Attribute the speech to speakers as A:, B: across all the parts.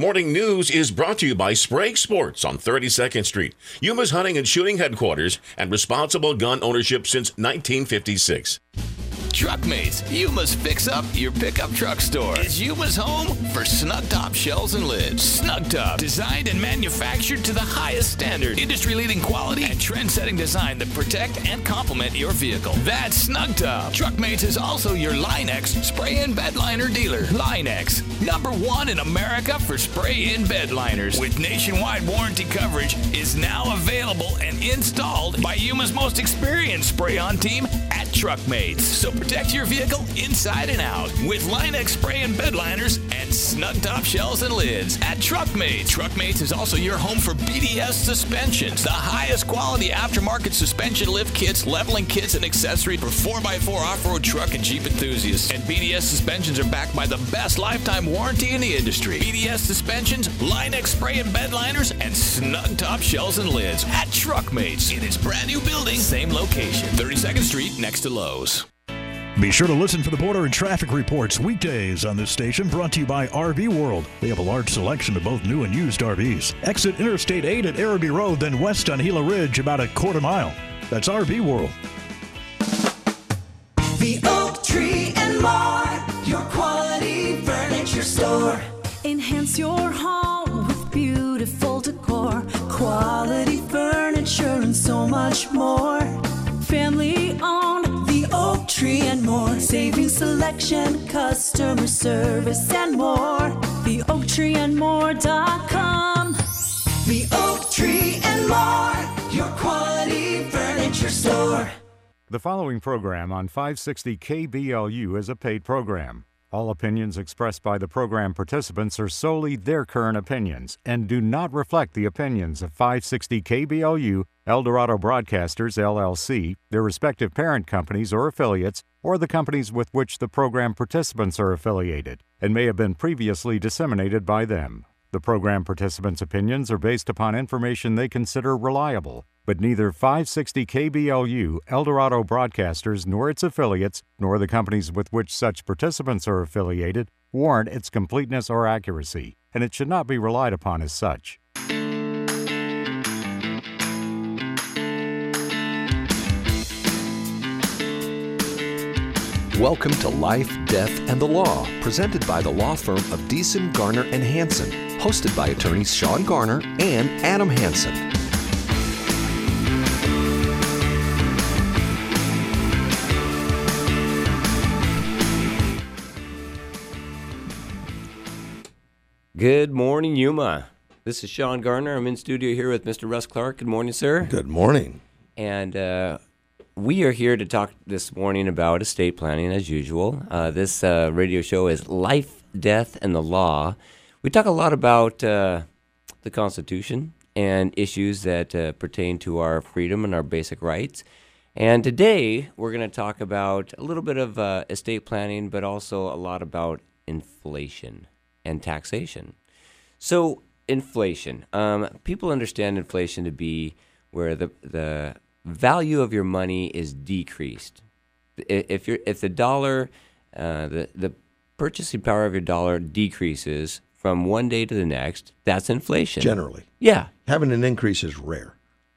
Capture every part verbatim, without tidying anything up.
A: Morning News is brought to you by Sprague Sports on thirty-second Street, Yuma's hunting and shooting headquarters and responsible gun ownership since nineteen fifty-six.
B: Truckmates, Yuma's Fix Up Your Pickup Truck Store is Yuma's home for snug top shells and lids. Snug Top, designed and manufactured to the highest standard. Industry-leading quality and trend-setting design that protect and complement your vehicle. That's Snug Top. Truckmates is also your Line-X spray-in bed liner dealer. Line-X, number one in America for spray-in bed liners. With nationwide warranty coverage, is now available and installed by Yuma's most experienced spray-on team at Truckmates. So protect your vehicle inside and out with Line-X spray and bed liners and snug top shells and lids at Truckmates. Truckmates is also your home for B D S suspensions, the highest quality aftermarket suspension lift kits, leveling kits, and accessories for four by four off-road truck and Jeep enthusiasts. And B D S suspensions are backed by the best lifetime warranty in the industry. B D S suspensions, Line-X spray and bed liners, and snug top shells and lids at Truckmates in its brand new building, same location, thirty-second Street next to Lowe's.
C: Be sure to listen for the border and traffic reports weekdays on this station, brought to you by R V World. They have a large selection of both new and used R Vs. Exit Interstate eight at Araby Road, then west on Gila Ridge about a quarter mile. That's R V World.
D: The Oak Tree and More, your quality furniture store. Enhance your home with beautiful decor, quality furniture, and so much more. Family owned, The Oak Tree and More. Saving selection, customer service, and more. the oak tree and more dot com. The Oak Tree and More, your quality furniture store.
E: The following program on five sixty K B L U is a paid program. All opinions expressed by the program participants are solely their current opinions and do not reflect the opinions of five sixty K B L U, El Dorado Broadcasters, L L C, their respective parent companies or affiliates, or the companies with which the program participants are affiliated, and may have been previously disseminated by them. The program participants' opinions are based upon information they consider reliable, but neither five sixty K B L U, El Dorado Broadcasters, nor its affiliates, nor the companies with which such participants are affiliated, warrant its completeness or accuracy, and it should not be relied upon as such.
F: Welcome to Life, Death, and the Law, presented by the law firm of Deason, Garner, and Hansen, hosted by attorneys Sean Garner and Adam Hansen.
G: Good morning, Yuma. This is Sean Garner. I'm in studio here with Mister Russ Clark. Good morning, sir.
H: Good morning.
G: And uh, we are here to talk this morning about estate planning, as usual. Uh, this uh, radio show is Life, Death, and the Law. We talk a lot about uh, the Constitution and issues that uh, pertain to our freedom and our basic rights. And today, we're going to talk about a little bit of uh, estate planning, but also a lot about inflation and taxation. So, inflation. Um, people understand inflation to be where the the value of your money is decreased. If you're if the dollar, uh, the the purchasing power of your dollar decreases from one day to the next, that's inflation.
H: Generally,
G: yeah,
H: having an increase is rare.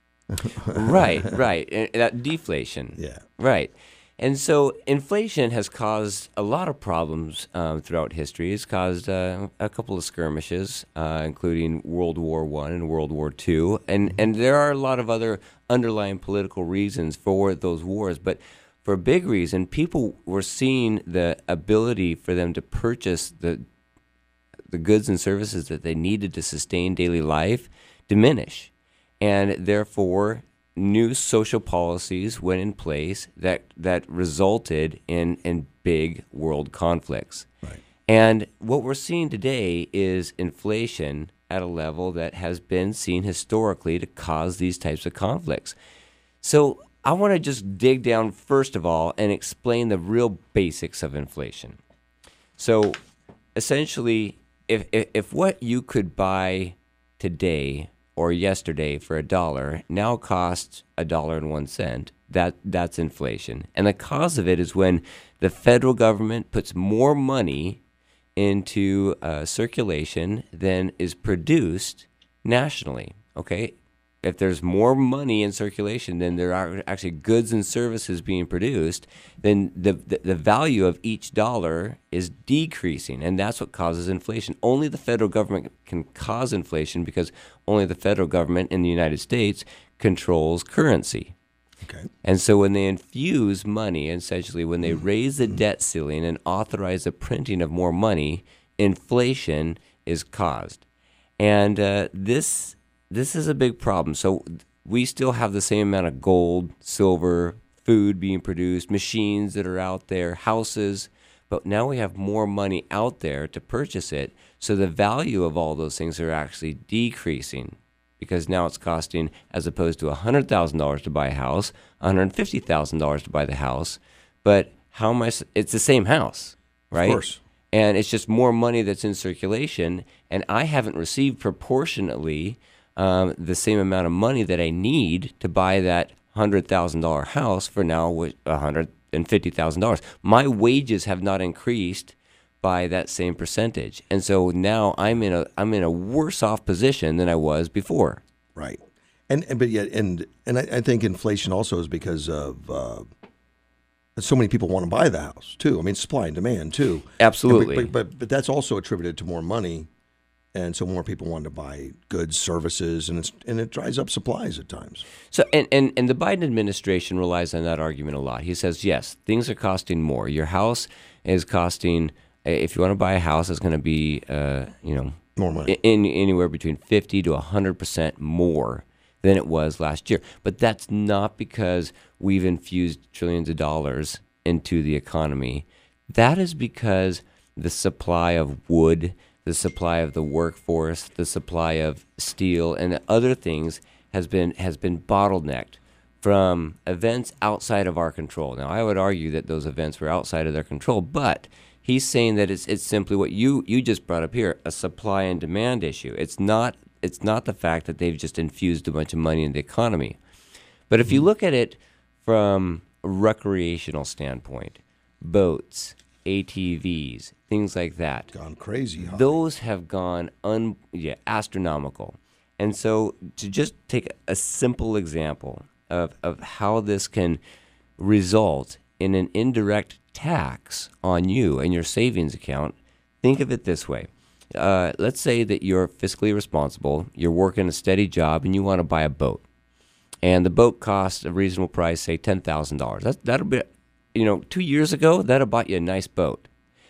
G: right, right. And that deflation.
H: Yeah,
G: right. And so inflation has caused a lot of problems um, throughout history. It's caused uh, a couple of skirmishes, uh, including World War One and World War Two, and and there are a lot of other underlying political reasons for those wars. But for a big reason, people were seeing the ability for them to purchase the the goods and services that they needed to sustain daily life diminish, and therefore new social policies went in place that that resulted in, in big world conflicts.
H: Right.
G: And what we're seeing today is inflation at a level that has been seen historically to cause these types of conflicts. So I want to just dig down first of all and explain the real basics of inflation. So essentially, if if, if what you could buy today or yesterday for a dollar now costs a dollar and one cent, that that's inflation. And the cause of it is when the federal government puts more money into uh, circulation than is produced nationally, okay? If there's more money in circulation than there are actually goods and services being produced, then the, the, the value of each dollar is decreasing, and that's what causes inflation. Only the federal government can cause inflation because only the federal government in the United States controls currency.
H: Okay.
G: And so when they infuse money, essentially when they raise the debt ceiling and authorize the printing of more money, inflation is caused. And uh, this this is a big problem. So we still have the same amount of gold, silver, food being produced, machines that are out there, houses, but now we have more money out there to purchase it. So the value of all those things are actually decreasing, because now it's costing, as opposed to one hundred thousand dollars to buy a house, one hundred fifty thousand dollars to buy the house. But how am I, it's the same house, right?
H: Of course.
G: And it's just more money that's in circulation, and I haven't received proportionately um, the same amount of money that I need to buy that one hundred thousand dollars house for now with one hundred fifty thousand dollars. My wages have not increased by that same percentage. And so now I'm in a I'm in a worse off position than I was before.
H: Right. And, and but yet and and I, I think inflation also is because of uh, so many people want to buy the house too. I mean, supply and demand too.
G: Absolutely.
H: But, but, but but that's also attributed to more money, and so more people want to buy goods, services, and it's and it dries up supplies at times.
G: So and, and, and the Biden administration relies on that argument a lot. He says, yes, things are costing more. Your house is costing, if you want to buy a house, it's going to be, uh, you know,
H: more money.
G: In, anywhere between fifty to one hundred percent more than it was last year. But that's not because we've infused trillions of dollars into the economy. That is because the supply of wood, the supply of the workforce, the supply of steel, and other things has been has been bottlenecked from events outside of our control. Now, I would argue that those events were outside of their control, but he's saying that it's it's simply what you, you just brought up here, a supply and demand issue. It's not it's not the fact that they've just infused a bunch of money in the economy. But if you look at it from a recreational standpoint, boats, A T Vs, things like that,
H: Gone crazy. Huh?
G: those have gone un, yeah, astronomical. And so to just take a simple example of, of how this can result in an indirect tax on you and your savings account, think of it this way. Uh, let's say that you're fiscally responsible, you're working a steady job, and you want to buy a boat. And the boat costs a reasonable price, say ten thousand dollars. That, that'll be, you know, two years ago, that would have bought you a nice boat.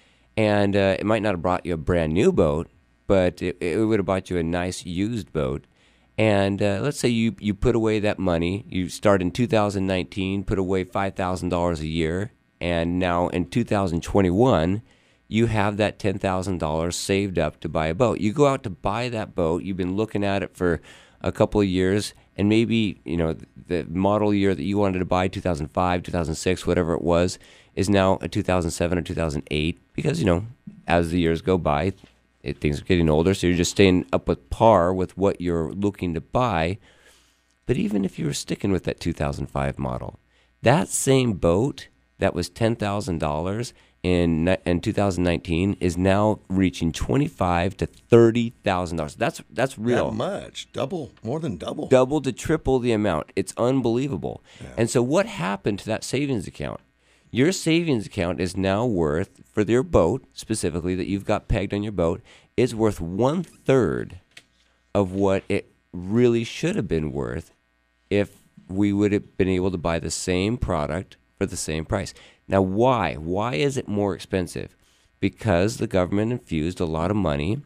G: And uh, it might not have brought you a brand new boat, but it, it would have bought you a nice used boat. And uh, let's say you, you put away that money. You start in two thousand nineteen, put away five thousand dollars a year. And now in two thousand twenty-one, you have that ten thousand dollars saved up to buy a boat. You go out to buy that boat. You've been looking at it for a couple of years. And maybe, you know, the model year that you wanted to buy, two thousand five, two thousand six, whatever it was, is now a two thousand seven or two thousand eight. Because, you know, as the years go by, it, things are getting older. So you're just staying up with par with what you're looking to buy. But even if you were sticking with that two thousand five model, that same boat that was ten thousand dollars in in two thousand nineteen is now reaching twenty-five to thirty thousand dollars. That's that's real.
H: That much, double, more than double,
G: double to triple the amount. It's unbelievable.
H: Yeah.
G: And so, what happened to that savings account? Your savings account is now worth, for your boat specifically that you've got pegged on your boat, is worth one third of what it really should have been worth if we would have been able to buy the same product for the same price. Now, why? Why is it more expensive? Because the government infused a lot of money,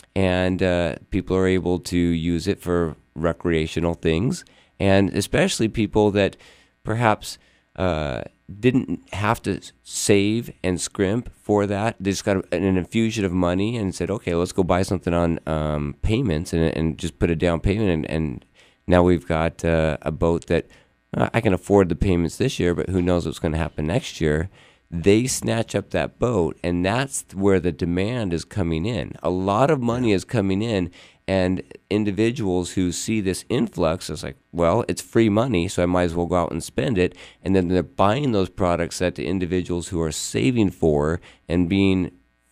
G: and uh, people are able to use it for recreational things, and especially people that perhaps uh, didn't have to save and scrimp for that. They just got an infusion of money and said, okay, let's go buy something on um, payments and, and just put a down payment, and, and now we've got uh, a boat that I can afford the payments this year, but who knows what's going to happen next year. They snatch up that boat, and that's where the demand is coming in. A lot of money is coming in, and individuals who see this influx is like, well, it's free money, so I might as well go out and spend it. And then they're buying those products that the individuals who are saving for and being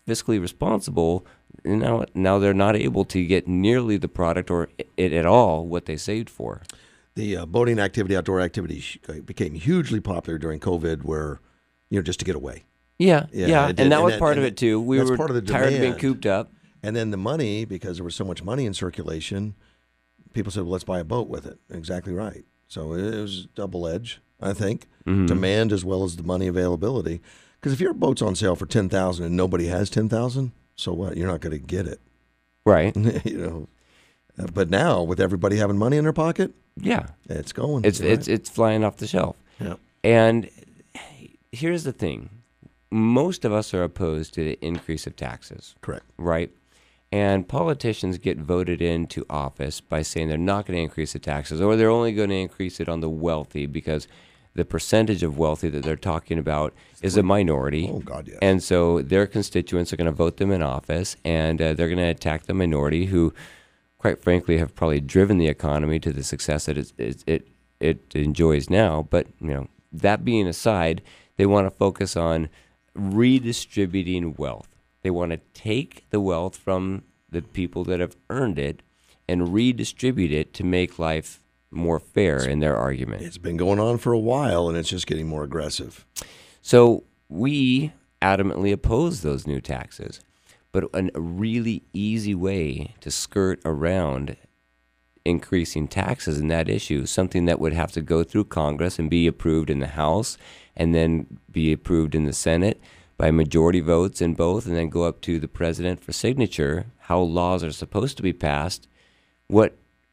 G: fiscally responsible, now now they're not able to get nearly the product or it at all what they saved for.
H: The uh, boating activity, outdoor activity sh- became hugely popular during COVID, where you know just to get away.
G: Yeah, yeah, yeah.
H: and
G: that
H: and
G: was
H: that,
G: part
H: and
G: of it too. We were
H: part of the
G: tired of being
H: demand.
G: cooped up.
H: And then the money, because there was so much money in circulation, people said, well, let's buy a boat with it. Exactly right. So it was double edge, I think,
G: Mm-hmm.
H: demand as well as the money availability. Because if your boat's on sale for ten thousand dollars and nobody has ten thousand dollars, so what? You're not going to get it.
G: Right.
H: you know. Uh, but now, with everybody having money in their pocket,
G: yeah,
H: it's going.
G: It's
H: right?
G: it's it's flying off the shelf.
H: Yeah.
G: And here's the thing. Most of us are opposed to the increase of taxes.
H: Correct.
G: Right? And politicians get voted into office by saying they're not going to increase the taxes, or they're only going to increase it on the wealthy because the percentage of wealthy that they're talking about is a minority.
H: Oh, God, yes.
G: And so their constituents are going to vote them in office, and uh, they're going to attack the minority who, quite frankly, have probably driven the economy to the success that it, it, it, it enjoys now. But, you know, that being aside, they want to focus on redistributing wealth. They want to take the wealth from the people that have earned it and redistribute it to make life more fair in their argument.
H: It's been going on for a while, and it's just getting more aggressive.
G: So we adamantly oppose those new taxes. But a really easy way to skirt around increasing taxes in that issue, something that would have to go through Congress and be approved in the House and then be approved in the Senate by majority votes in both, and then go up to the president for signature, how laws are supposed to be passed, what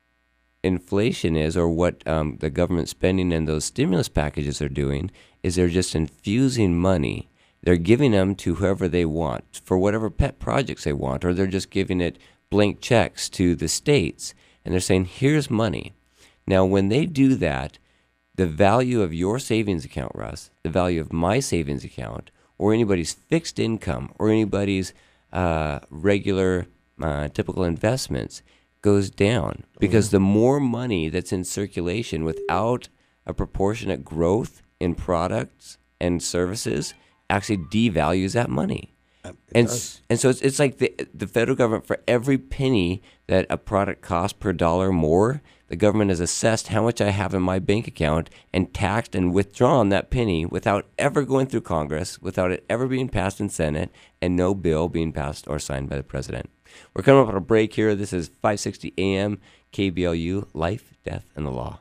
G: inflation is, or what um, the government spending and those stimulus packages are doing, is they're just infusing money. They're giving them to whoever they want for whatever pet projects they want, or they're just giving it blank checks to the states, and they're saying, here's money. Now, when they do that, the value of your savings account, Russ, the value of my savings account, or anybody's fixed income, or anybody's uh, regular, uh, typical investments goes down. Because the more money that's in circulation without a proportionate growth in products and services actually devalues that money.
H: It
G: and
H: does.
G: and so it's, it's like the the federal government, for every penny that a product costs per dollar more, the government has assessed how much I have in my bank account and taxed and withdrawn that penny without ever going through Congress, without it ever being passed in Senate, and no bill being passed or signed by the president. We're coming up on a break here. This is five sixty A M K B L U, Life, Death, and the Law.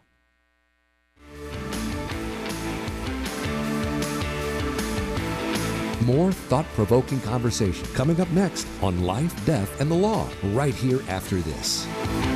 F: More thought-provoking conversation coming up next on Life, Death, and the Law, right here after this.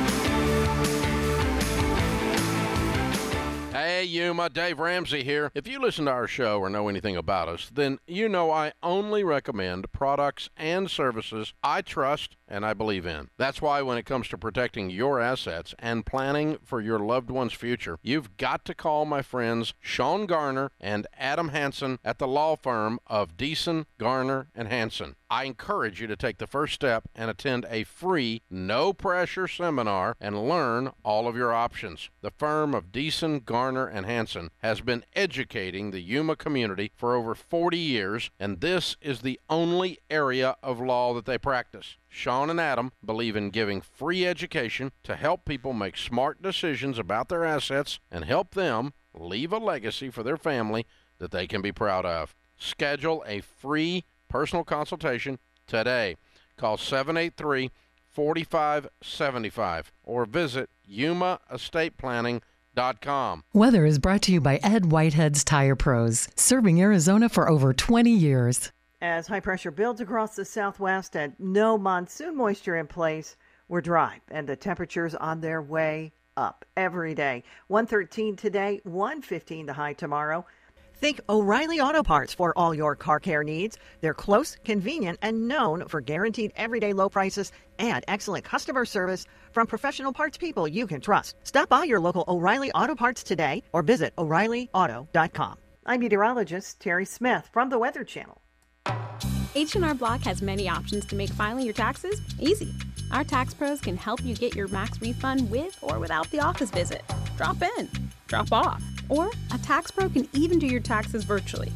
I: Hey, Yuma, Dave Ramsey here. If you listen to our show or know anything about us, then you know I only recommend products and services I trust and I believe in. That's why when it comes to protecting your assets and planning for your loved one's future, you've got to call my friends Sean Garner and Adam Hansen at the law firm of Deason, Garner, and Hansen. I encourage you to take the first step and attend a free, no-pressure seminar and learn all of your options. The firm of Deason, Garner, and Hansen has been educating the Yuma community for over forty years, and this is the only area of law that they practice. Sean and Adam believe in giving free education to help people make smart decisions about their assets and help them leave a legacy for their family that they can be proud of. Schedule a free personal consultation today. Call seven eight three, four five seven five or visit yuma estate planning dot com.
J: Weather is brought to you by Ed Whitehead's Tire Pros, serving Arizona for over twenty years.
K: As high pressure builds across the southwest and no monsoon moisture in place, we're dry and the temperatures on their way up every day. one thirteen today, one fifteen the high tomorrow. Think O'Reilly Auto Parts for all your car care needs. They're close, convenient, and known for guaranteed everyday low prices and excellent customer service from professional parts people you can trust. Stop by your local O'Reilly Auto Parts today or visit o'reilly auto dot com. I'm meteorologist Terry Smith from the Weather Channel.
L: H and R Block has many options to make filing your taxes easy. Our tax pros can help you get your max refund with or without the office visit. Drop in, drop off, or a tax pro can even do your taxes virtually.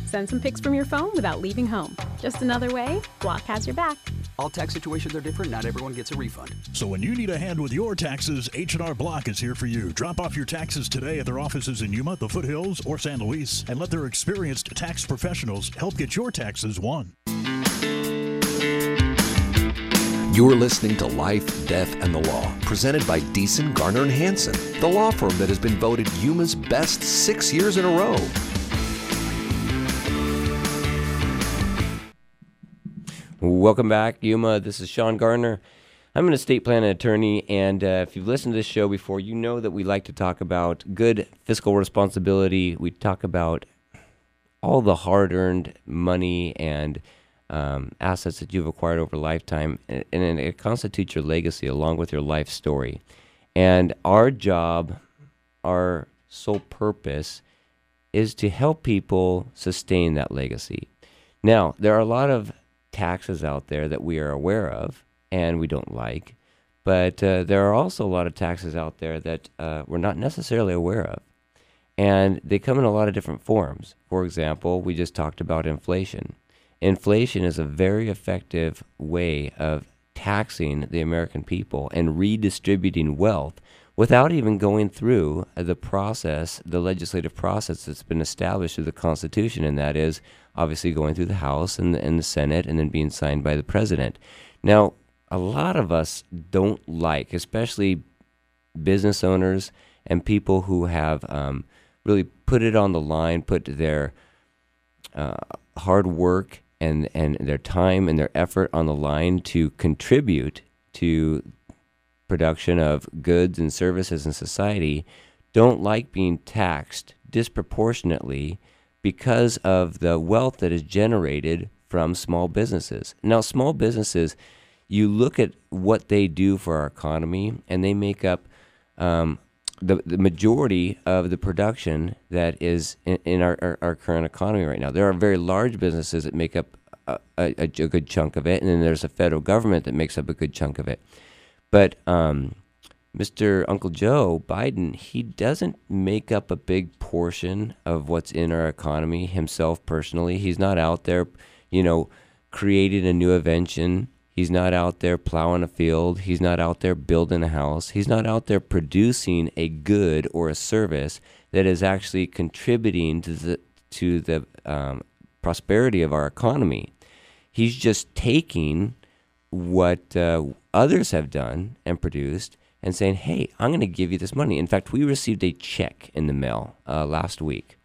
L: Send some pics from your phone without leaving home. Just another way Block has your back.
M: All tax situations are different. Not everyone gets a refund.
C: So when you need a hand with your taxes, H and R Block is here for you. Drop off your taxes today at their offices in Yuma, the Foothills, or San Luis, and let their experienced tax professionals help get your taxes won.
F: You're listening to Life, Death, and the Law, presented by Deason, Garner, and Hansen, the law firm that has been voted Yuma's best six years in a row.
G: Welcome back, Yuma. This is Sean Garner. I'm an estate planning attorney, and uh, if you've listened to this show before, you know that we like to talk about good fiscal responsibility. We talk about all the hard-earned money and um, assets that you've acquired over a lifetime, and, and it constitutes your legacy along with your life story. And our job, our sole purpose, is to help people sustain that legacy. Now, there are a lot of taxes out there that we are aware of and we don't like, but uh, there are also a lot of taxes out there that uh, we're not necessarily aware of, and they come in a lot of different forms. For example, we just talked about inflation. Inflation is a very effective way of taxing the American people and redistributing wealth without even going through the process, the legislative process that's been established through the Constitution, and that is obviously going through the House and the, and the Senate and then being signed by the President. Now, a lot of us don't like, especially business owners and people who have um, really put it on the line, put their uh, hard work and, and their time and their effort on the line to contribute to production of goods and services in society, don't like being taxed disproportionately because of the wealth that is generated from small businesses. Now, small businesses, you look at what they do for our economy, and they make up um, the, the majority of the production that is in, in our, our, our current economy right now. There are very large businesses that make up a, a, a good chunk of it, and then there's a federal government that makes up a good chunk of it. But um, Mister Uncle Joe Biden, he doesn't make up a big portion of what's in our economy himself personally. He's not out there, you know, creating a new invention. He's not out there plowing a field. He's not out there building a house. He's not out there producing a good or a service that is actually contributing to the to the um, prosperity of our economy. He's just taking what uh, others have done and produced and saying, hey, I'm going to give you this money. In fact, we received a check in the mail uh, last week,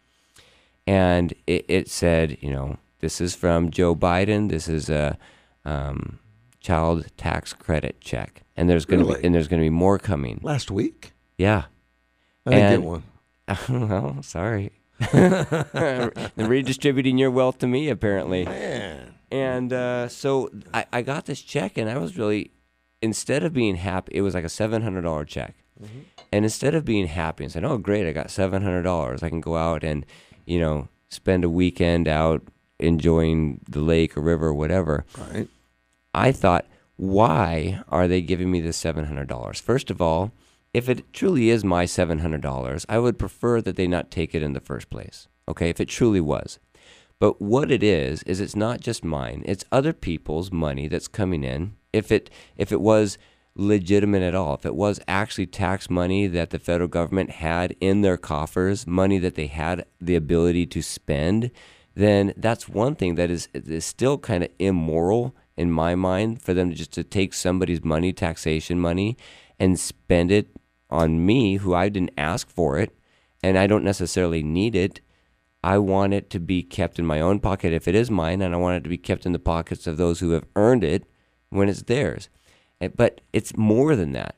G: and it, it said, you know, this is from Joe Biden. This is a um, child tax credit check, and there's going to
H: Really?
G: be and there's going to be more coming.
H: Last week?
G: Yeah,
H: I didn't
G: And-
H: get one.
G: well, sorry. They're redistributing your wealth to me, apparently.
H: Man.
G: And uh, so I, I got this check, and I was really, instead of being happy, it was like a seven hundred dollars check.
H: Mm-hmm.
G: And instead of being happy and saying, oh, great, I got seven hundred dollars. I can go out and, you know, spend a weekend out enjoying the lake or river or whatever.
H: Right.
G: I thought, why are they giving me this seven hundred dollars? First of all, if it truly is my seven hundred dollars, I would prefer that they not take it in the first place, okay, if it truly was. But what it is, is it's not just mine. It's other people's money that's coming in. If it if it was legitimate at all, if it was actually tax money that the federal government had in their coffers, money that they had the ability to spend, then that's one thing that is, is still kind of immoral in my mind for them to just to take somebody's money, taxation money, and spend it on me, who I didn't ask for it, and I don't necessarily need it. I want it to be kept in my own pocket if it is mine, and I want it to be kept in the pockets of those who have earned it when it's theirs. And- But it's more than that.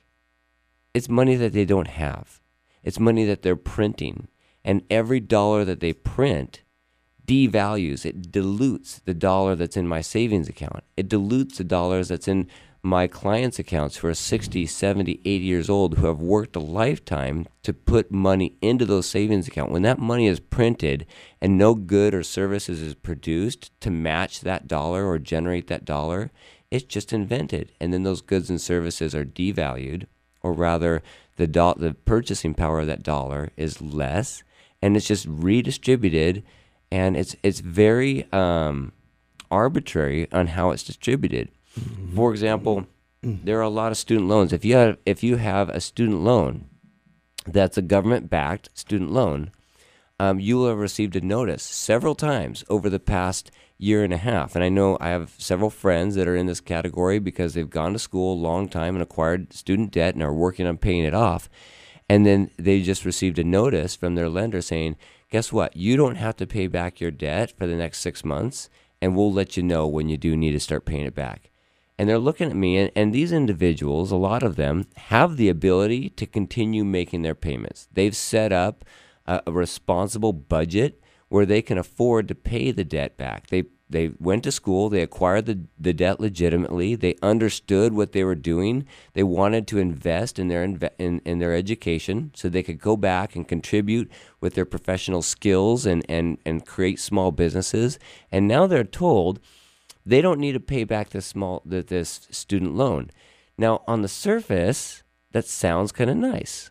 G: It's money that they don't have. It's money that they're printing, and every dollar that they print devalues, it dilutes the dollar that's in my savings account. It dilutes the dollars that's in my clients' accounts who are sixty, seventy, eighty years old, who have worked a lifetime to put money into those savings accounts. When that money is printed and no good or services is produced to match that dollar or generate that dollar, it's just invented. And then those goods and services are devalued, or rather the do- the purchasing power of that dollar is less, and it's just redistributed and it's it's very um, arbitrary on how it's distributed. Mm-hmm. For example, mm-hmm. there are a lot of student loans. If you have if you have a student loan that's a government-backed student loan, um, you will have received a notice several times over the past year and a half. And I know I have several friends that are in this category because they've gone to school a long time and acquired student debt and are working on paying it off. And then they just received a notice from their lender saying, guess what? You don't have to pay back your debt for the next six months, and we'll let you know when you do need to start paying it back. And they're looking at me, and, and these individuals, a lot of them, have the ability to continue making their payments. They've set up a, a responsible budget where they can afford to pay the debt back. They they went to school, they acquired the, the debt legitimately, they understood what they were doing, they wanted to invest in their inve- in, in their education so they could go back and contribute with their professional skills and, and, and create small businesses. And now they're told they don't need to pay back this small this student loan. Now, on the surface, that sounds kind of nice.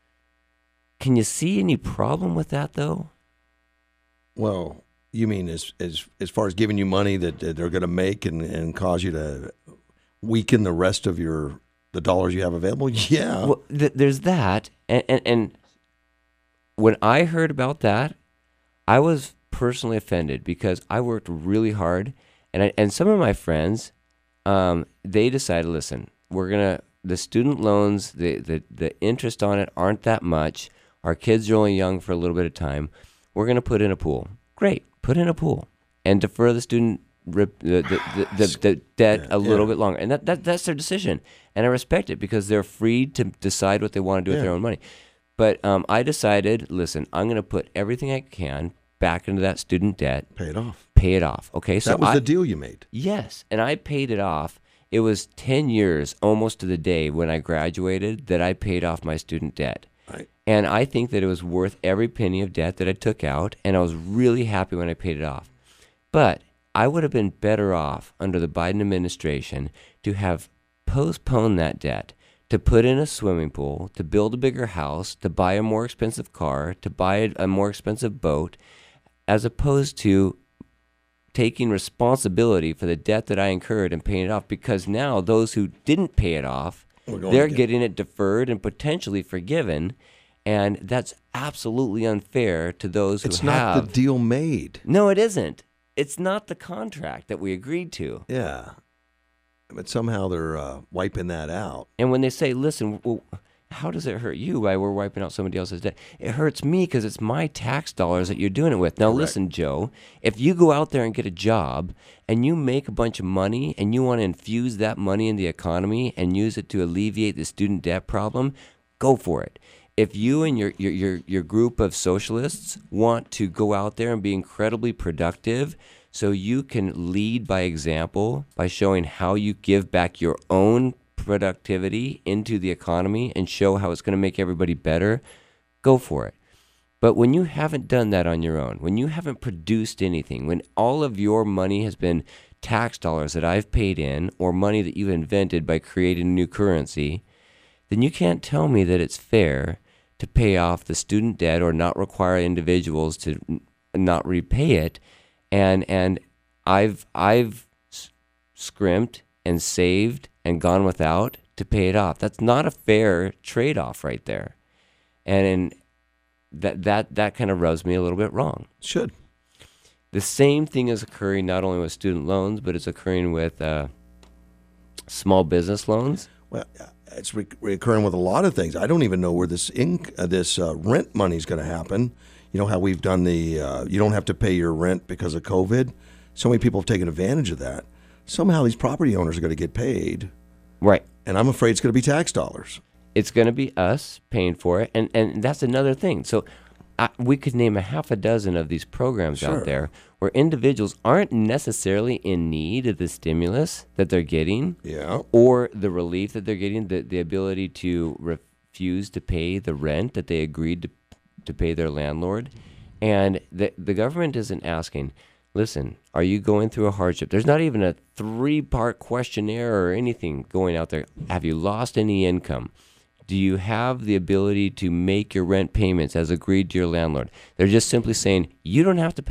G: Can you see any problem with that, though?
H: Well, you mean as as as far as giving you money that, that they're going to make and, and cause you to weaken the rest of your the dollars you have available? Yeah.
G: Well, th- there's that, and, and and when I heard about that, I was personally offended because I worked really hard. And I, and some of my friends, um, they decided, listen, we're gonna the student loans, the, the the interest on it aren't that much. Our kids are only young for a little bit of time. We're gonna put in a pool. Great, put in a pool and defer the student rip, the, the, the, the, the debt yeah, a little yeah. bit longer. And that, that that's their decision, and I respect it because they're free to decide what they want to do yeah. with their own money. But um, I decided, listen, I'm gonna put everything I can back into that student debt.
H: Pay it off.
G: Pay it off. Okay, so
H: that was
G: I,
H: the deal you made.
G: Yes, and I paid it off. It was ten years, almost to the day when I graduated, that I paid off my student debt.
H: Right.
G: And I think that it was worth every penny of debt that I took out, and I was really happy when I paid it off. But I would have been better off under the Biden administration to have postponed that debt, to put in a swimming pool, to build a bigger house, to buy a more expensive car, to buy a more expensive boat, as opposed to taking responsibility for the debt that I incurred and paying it off, because now those who didn't pay it off, they're getting it deferred and potentially forgiven, and that's absolutely unfair to those who
H: it's
G: have.
H: It's not the deal made.
G: No, it isn't. It's not the contract that we agreed to.
H: Yeah. But somehow they're uh, wiping that out.
G: And when they say, listen, well, how does it hurt you why we're wiping out somebody else's debt? It hurts me because it's my tax dollars that you're doing it with. Now, Correct. Listen, Joe, if you go out there and get a job and you make a bunch of money and you want to infuse that money in the economy and use it to alleviate the student debt problem, go for it. If you and your, your, your, your group of socialists want to go out there and be incredibly productive so you can lead by example by showing how you give back your own productivity into the economy and show how it's going to make everybody better, go for it. But when you haven't done that on your own, when you haven't produced anything, when all of your money has been tax dollars that I've paid in or money that you've invented by creating a new currency, then you can't tell me that it's fair to pay off the student debt or not require individuals to n- not repay it. And and I've I've s- scrimped and saved and gone without to pay it off. That's not a fair trade-off right there. And in that that that kind of rubs me a little bit wrong.
H: Should.
G: The same thing is occurring not only with student loans, but it's occurring with uh, small business loans.
H: Well, it's re- recurring with a lot of things. I don't even know where this inc- uh, this uh, rent money is going to happen. You know how we've done the, uh, you don't have to pay your rent because of COVID. So many people have taken advantage of that. Somehow these property owners are going to get paid.
G: Right.
H: And I'm afraid it's going to be tax dollars.
G: It's going to be us paying for it. And, and that's another thing. So I, we could name a half a dozen of these programs sure. out there where individuals aren't necessarily in need of the stimulus that they're getting
H: yeah.
G: or the relief that they're getting, the, the ability to refuse to pay the rent that they agreed to to pay their landlord. And the the government isn't asking, listen, are you going through a hardship? There's not even a three-part questionnaire or anything going out there. Have you lost any income? Do you have the ability to make your rent payments as agreed to your landlord? They're just simply saying, you don't have to pay it.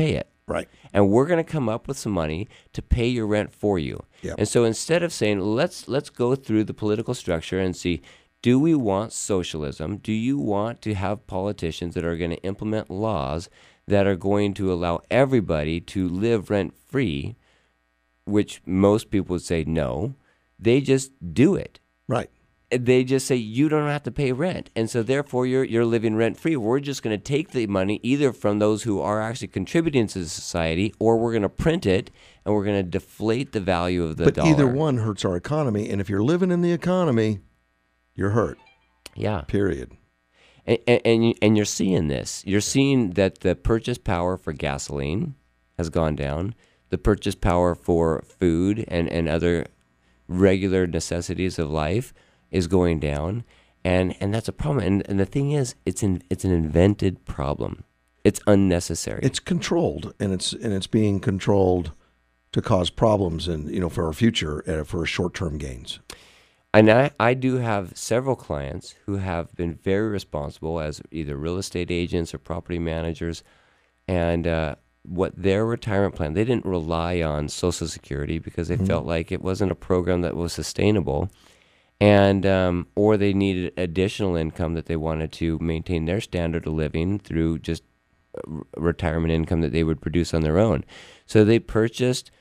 H: Right.
G: And we're going to come up with some money to pay your rent for you.
H: Yep.
G: And so instead of saying, let's let's go through the political structure and see, do we want socialism? Do you want to have politicians that are going to implement laws that are going to allow everybody to live rent-free, which most people would say no. They just do it.
H: Right.
G: They just say you don't have to pay rent, and so therefore you're you're living rent free. We're just going to take the money either from those who are actually contributing to the society, or we're going to print it and we're going to deflate the value of the
H: but
G: dollar.
H: Either one hurts our economy, and if you're living in the economy, you're hurt.
G: Yeah.
H: Period.
G: And and, and, you, and you're seeing this. You're seeing that the purchase power for gasoline has gone down. The purchase power for food and, and other regular necessities of life is going down, and, and that's a problem. And, and the thing is, it's in, it's an invented problem. It's unnecessary.
H: It's controlled, and it's and it's being controlled to cause problems, and you know, for our future, uh, for short-term gains.
G: And I, I do have several clients who have been very responsible as either real estate agents or property managers, and uh, what their retirement plan, they didn't rely on Social Security because they mm-hmm. felt like it wasn't a program that was sustainable. And um, or they needed additional income that they wanted to maintain their standard of living through just retirement income that they would produce on their own. So they purchased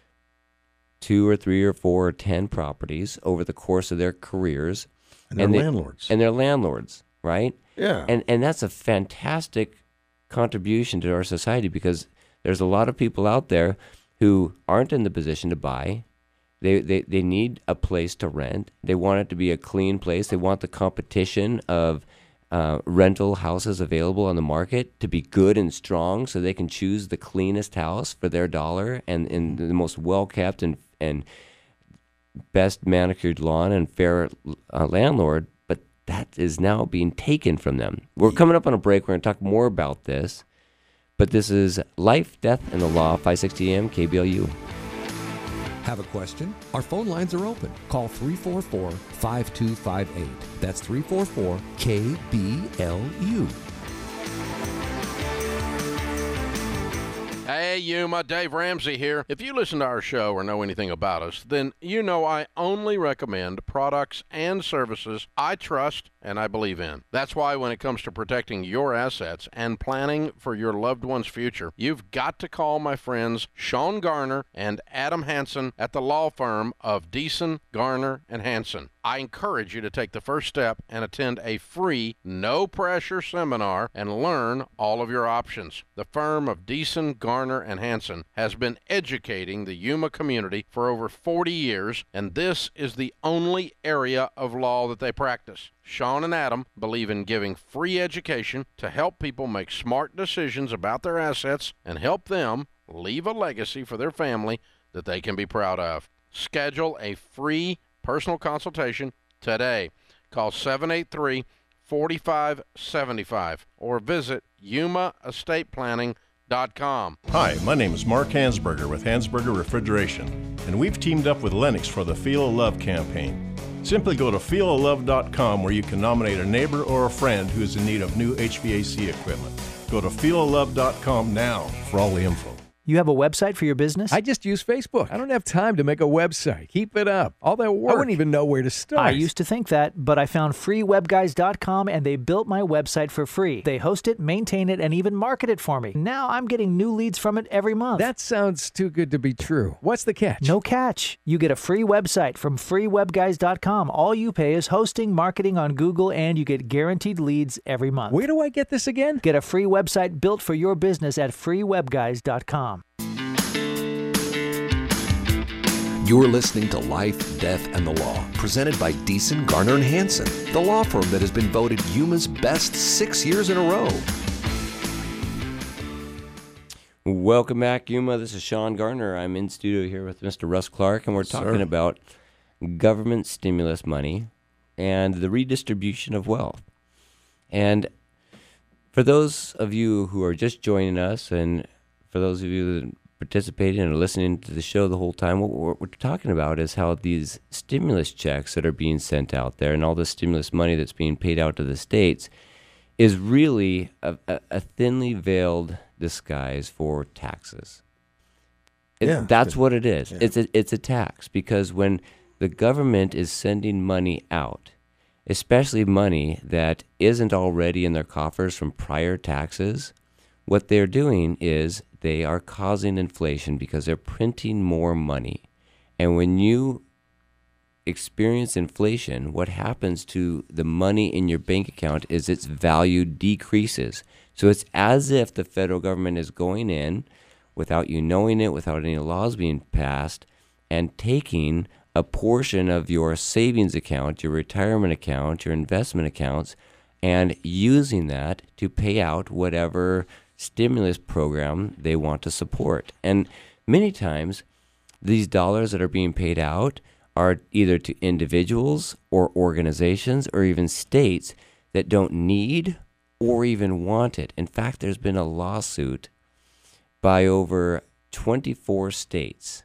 G: two or three or four or ten properties over the course of their careers.
H: And they're
G: and they,
H: landlords.
G: And they're landlords, right?
H: Yeah.
G: And and that's a fantastic contribution to our society, because there's a lot of people out there who aren't in the position to buy. They, they they need a place to rent. They want it to be a clean place. They want the competition of uh, rental houses available on the market to be good and strong, so they can choose the cleanest house for their dollar and, and the most well-kept and, and best manicured lawn and fair uh, landlord. But that is now being taken from them. We're coming up on a break. We're going to talk more about this. But this is Life, Death, and the Law, five sixty A M K B L U.
F: Have a question? Our phone lines are open. Call three four four, five two five eight. That's three four four K B L U.
I: Hey, Yuma, Dave Ramsey here. If you listen to our show or know anything about us, then you know I only recommend products and services I trust and I believe in. That's why when it comes to protecting your assets and planning for your loved one's future, you've got to call my friends Sean Garner and Adam Hansen at the law firm of Deason, Garner, and Hansen. I encourage you to take the first step and attend a free, no-pressure seminar and learn all of your options. The firm of Deason, Garner, and Hansen has been educating the Yuma community for over forty years, and this is the only area of law that they practice. Sean and Adam believe in giving free education to help people make smart decisions about their assets and help them leave a legacy for their family that they can be proud of. Schedule a free personal consultation today. Call seven eight three, four five seven five or visit yuma estate planning dot com.
N: Hi, my name is Mark Hansberger with Hansberger Refrigeration, and we've teamed up with Lennox for the Feel of Love campaign. Simply go to feel of love dot com where you can nominate a neighbor or a friend who is in need of new H V A C equipment. Go to feel of love dot com now for all the info.
O: You have a website for your business?
P: I just use Facebook. I don't have time to make a website. Keep it up. All that work. I wouldn't even know where to start.
O: I used to think that, but I found free web guys dot com and they built my website for free. They host it, maintain it, and even market it for me. Now I'm getting new leads from it every month.
P: That sounds too good to be true. What's the catch?
O: No catch. You get a free website from free web guys dot com. All you pay is hosting, marketing on Google, and you get guaranteed leads every month.
P: Where do I get this again?
O: Get a free website built for your business at free web guys dot com.
F: You're listening to Life, Death, and the Law, presented by Deason, Garner, and Hansen, the law firm that has been voted Yuma's best six years in a row.
G: Welcome back, Yuma. This is Sean Garner. I'm in studio here with Mister Russ Clark, and we're talking
H: Sir.
G: about government stimulus money and the redistribution of wealth. And for those of you who are just joining us, and for those of you that participating and listening to the show the whole time, what we're, we're talking about is how these stimulus checks that are being sent out there and all the stimulus money that's being paid out to the states is really a, a, a thinly veiled disguise for taxes. It,
H: Yeah.
G: That's what it is.
H: Yeah.
G: It's a, it's a tax, because when the government is sending money out, especially money that isn't already in their coffers from prior taxes, what they're doing is they are causing inflation because they're printing more money. And when you experience inflation, what happens to the money in your bank account is its value decreases. So it's as if the federal government is going in without you knowing it, without any laws being passed, and taking a portion of your savings account, your retirement account, your investment accounts, and using that to pay out whatever stimulus program they want to support. And many times, these dollars that are being paid out are either to individuals or organizations or even states that don't need or even want it. In fact, there's been a lawsuit by over twenty-four states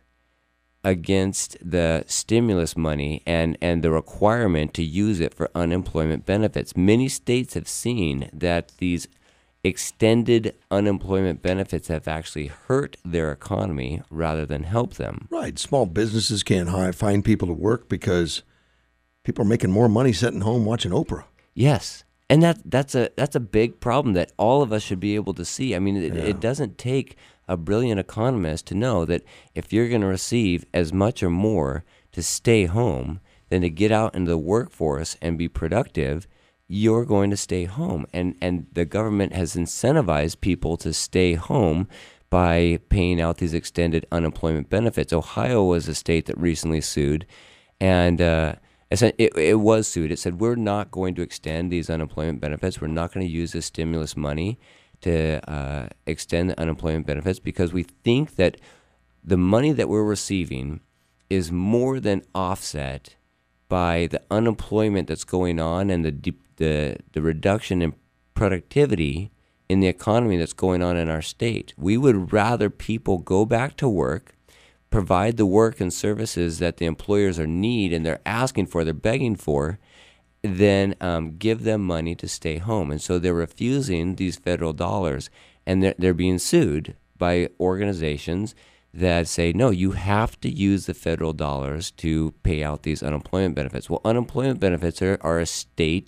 G: against the stimulus money and, and the requirement to use it for unemployment benefits. Many states have seen that these extended unemployment benefits have actually hurt their economy rather than help them.
H: Right. Small businesses can't hire, find people to work because people are making more money sitting home watching Oprah.
G: Yes. And that that's a that's a big problem that all of us should be able to see. I mean, it,
H: Yeah.
G: it doesn't take a brilliant economist to know that if you're going to receive as much or more to stay home than to get out into the workforce and be productive, you're going to stay home. And and the government has incentivized people to stay home by paying out these extended unemployment benefits. Ohio was a state that recently sued, and uh, it, it was sued. It said, we're not going to extend these unemployment benefits. We're not going to use this stimulus money to uh, extend the unemployment benefits because we think that the money that we're receiving is more than offset by the unemployment that's going on and the de- the the reduction in productivity in the economy that's going on in our state. We would rather people go back to work, provide the work and services that the employers are need and they're asking for, they're begging for, than um, give them money to stay home. And so they're refusing these federal dollars, and they're, they're being sued by organizations that say, no, you have to use the federal dollars to pay out these unemployment benefits. Well, unemployment benefits are, are a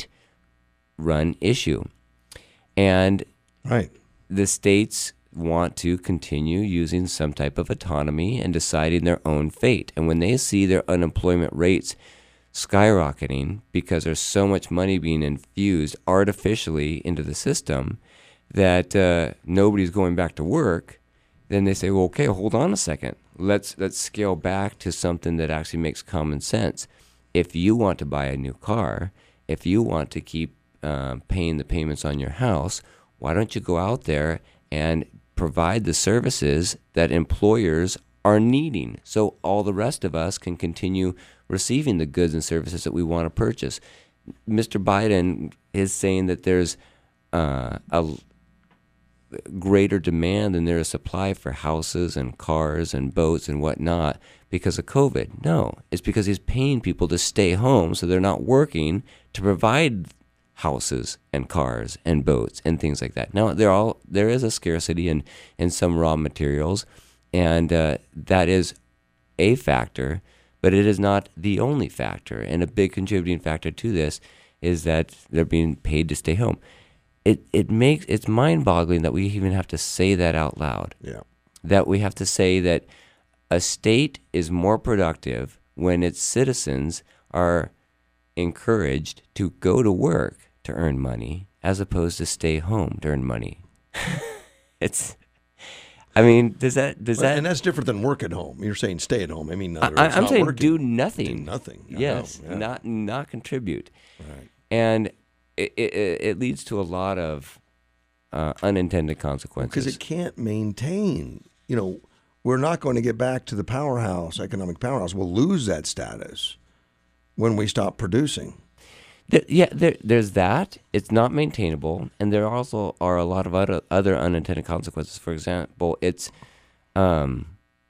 G: state-run issue. And
H: right.
G: the states want to continue using some type of autonomy and deciding their own fate. And when they see their unemployment rates skyrocketing because there's so much money being infused artificially into the system that uh, nobody's going back to work, then they say, well, okay, hold on a second. Let's let's scale back to something that actually makes common sense. If you want to buy a new car, if you want to keep uh, paying the payments on your house, why don't you go out there and provide the services that employers are needing so all the rest of us can continue receiving the goods and services that we want to purchase. Mister Biden is saying that there's uh, a greater demand than there is supply for houses and cars and boats and whatnot because of COVID. No, it's because he's paying people to stay home so they're not working to provide houses and cars and boats and things like that. Now, they're all, there is a scarcity in, in some raw materials, and uh, that is a factor, but it is not the only factor. And a big contributing factor to this is that they're being paid to stay home. It it makes it's mind-boggling that we even have to say that out loud.
H: Yeah.
G: That we have to say that a state is more productive when its citizens are encouraged to go to work to earn money as opposed to stay home to earn money. It's I mean, does that does
H: Well,
G: that
H: and that's different than work at home. You're saying stay at home. I mean, in other
G: I,
H: words,
G: I'm
H: not
G: saying
H: working.
G: do nothing.
H: Do nothing. I
G: Yes,
H: know, yeah.
G: not not contribute.
H: Right.
G: And it, it, it leads to a lot of uh, unintended consequences.
H: Because it can't maintain. You know, we're not going to get back to the powerhouse, economic powerhouse. We'll lose that status when we stop producing.
G: There, yeah, there, there's that. It's not maintainable, and there also are a lot of other other unintended consequences. For example, it's um,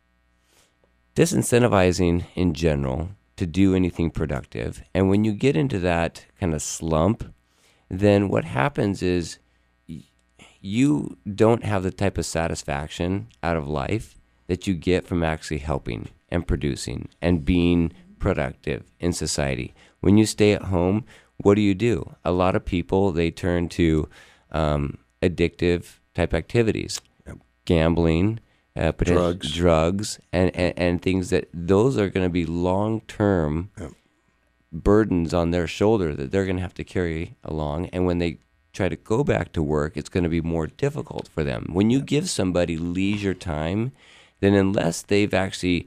G: disincentivizing in general to do anything productive. And when you get into that kind of slump, then what happens is y- you don't have the type of satisfaction out of life that you get from actually helping and producing and being productive in society. When you stay at home, what do you do? A lot of people, they turn to um, addictive type activities, yep. gambling, uh,
H: drugs,
G: drugs, and, and, and things that those are going to be long-term yep. burdens on their shoulder that they're going to have to carry along. And when they try to go back to work, it's going to be more difficult for them. When you give somebody leisure time, then unless they've actually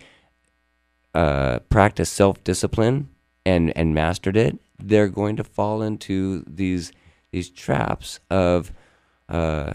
G: uh, practiced self-discipline and, and mastered it, they're going to fall into these these traps of uh,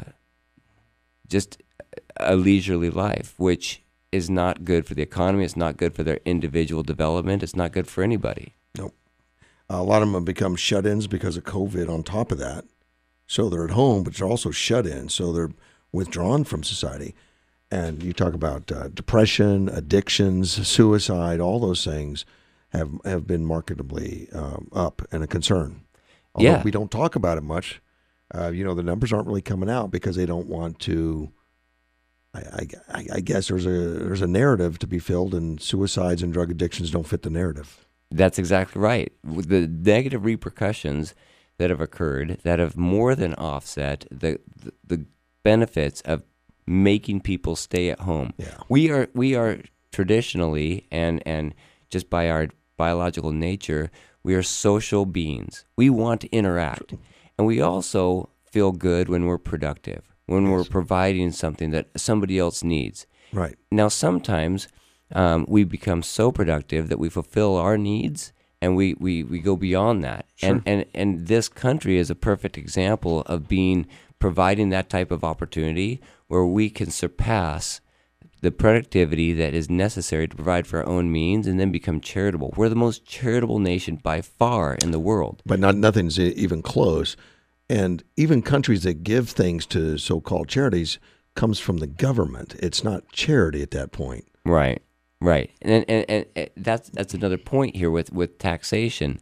G: just a leisurely life, which is not good for the economy. It's not good for their individual development. It's not good for anybody.
H: Nope. A lot of them have become shut-ins because of COVID on top of that. So they're at home, but they're also shut in. So they're withdrawn from society. And you talk about uh, depression, addictions, suicide, all those things have have been marketably um, up and a concern. Although
G: yeah.
H: we don't talk about it much. Uh, you know, the numbers aren't really coming out because they don't want to. I, I, I guess there's a there's a narrative to be filled, and suicides and drug addictions don't fit the narrative.
G: That's exactly right. The negative repercussions that have occurred that have more than offset the the, the benefits of making people stay at home.
H: Yeah.
G: We are we are traditionally and and just by our biological nature, we are social beings. We want to interact. And we also feel good when we're productive, when yes. we're providing something that somebody else needs.
H: Right.
G: Now, sometimes um, we become so productive that we fulfill our needs and we, we, we go beyond that.
H: Sure.
G: And, and and this country is a perfect example of being providing that type of opportunity where we can surpass the productivity that is necessary to provide for our own means and then become charitable. We're the most charitable nation by far in the world.
H: But not nothing's even close. And even countries that give things to so-called charities comes from the government. It's not charity at that point.
G: Right, right. And and, and, and that's that's another point here with, with taxation.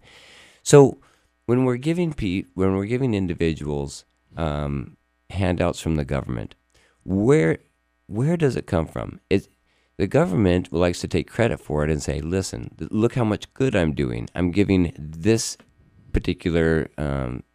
G: So when we're giving pe- when we're giving individuals um, handouts from the government, where where does it come from? It, the government likes to take credit for it and say, listen, look how much good I'm doing. I'm giving this particular um,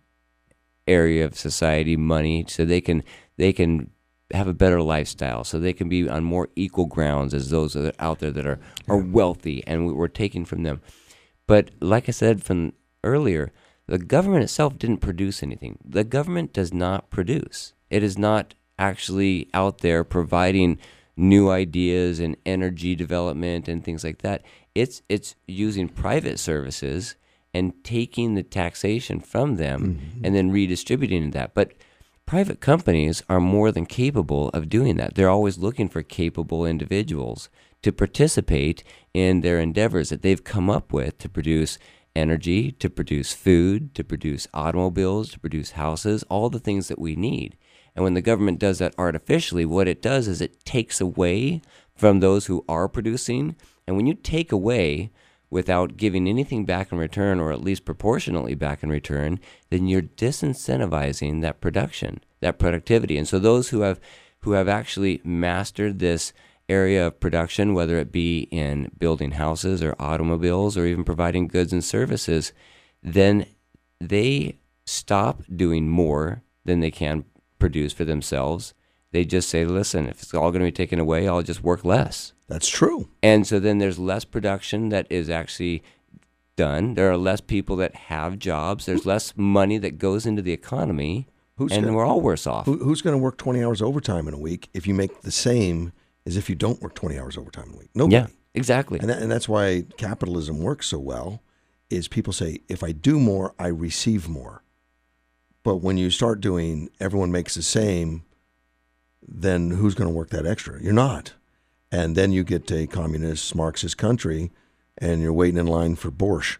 G: area of society money so they can they can have a better lifestyle, so they can be on more equal grounds as those that are out there that are, are wealthy, and we're taking from them. But like I said from earlier, the government itself didn't produce anything. The government does not produce. It is not actually out there providing new ideas and energy development and things like that. It's it's using private services and taking the taxation from them mm-hmm. and then redistributing that. But private companies are more than capable of doing that. They're always looking for capable individuals to participate in their endeavors that they've come up with to produce energy, to produce food, to produce automobiles, to produce houses, all the things that we need. And when the government does that artificially, what it does is it takes away from those who are producing. And when you take away without giving anything back in return, or at least proportionately back in return, then you're disincentivizing that production, that productivity. And so those who have who have actually mastered this area of production, whether it be in building houses or automobiles or even providing goods and services, then they stop doing more than they can produce for themselves. They just say, listen, if it's all going to be taken away, I'll just work less.
H: That's true.
G: And so then there's less production that is actually done. There are less people that have jobs. There's less money that goes into the economy, who's and
H: gonna,
G: we're all worse off.
H: Who, who's going to work twenty hours overtime in a week if you make the same as if you don't work twenty hours overtime in a week? Nobody.
G: Yeah, exactly.
H: And, that, and that's why capitalism works so well, is people say, if I do more, I receive more. But when you start doing everyone makes the same, then who's going to work that extra? You're not. And then you get a communist, Marxist country, and you're waiting in line for borscht.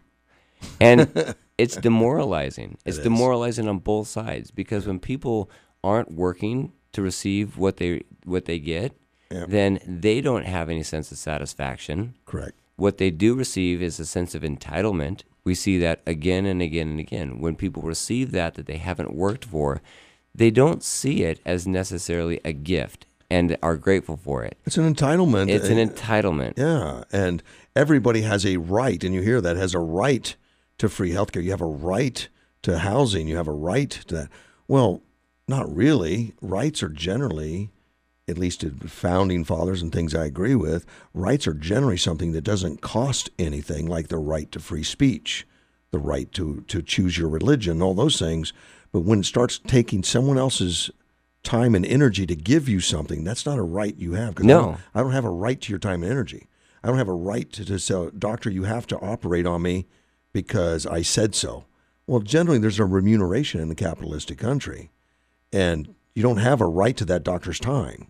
G: And it's demoralizing. It's
H: It is.
G: demoralizing on both sides, because when people aren't working to receive what they what they get,
H: Yeah.
G: then they don't have any sense of satisfaction.
H: Correct.
G: What they do receive is a sense of entitlement. We see that again and again and again. When people receive that that they haven't worked for, they don't see it as necessarily a gift. and are grateful for it.
H: It's an entitlement.
G: It's an entitlement.
H: Yeah, and everybody has a right, and you hear that, has a right to free healthcare. You have a right to housing. You have a right to that. Well, not really. Rights are generally, at least to founding fathers and things I agree with, rights are generally something that doesn't cost anything, like the right to free speech, the right to, to choose your religion, all those things. But when it starts taking someone else's time and energy to give you something, that's not a right you have. 'Cause
G: No.
H: I don't, I don't have a right to your time and energy. I don't have a right to, to say, doctor, you have to operate on me because I said so. Well, generally, there's a remuneration in a capitalistic country, and you don't have a right to that doctor's time.